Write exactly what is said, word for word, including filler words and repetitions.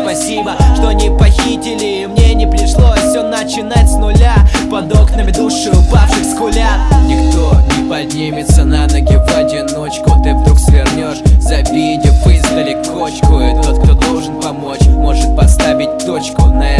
спасибо, что не похитили. Мне не пришлось все начинать с нуля. Под окнами души упавших скулят. Никто не поднимется на ноги в одиночку. Ты вдруг свернешь, завидев издали кочку. И тот, кто должен помочь, может поставить точку на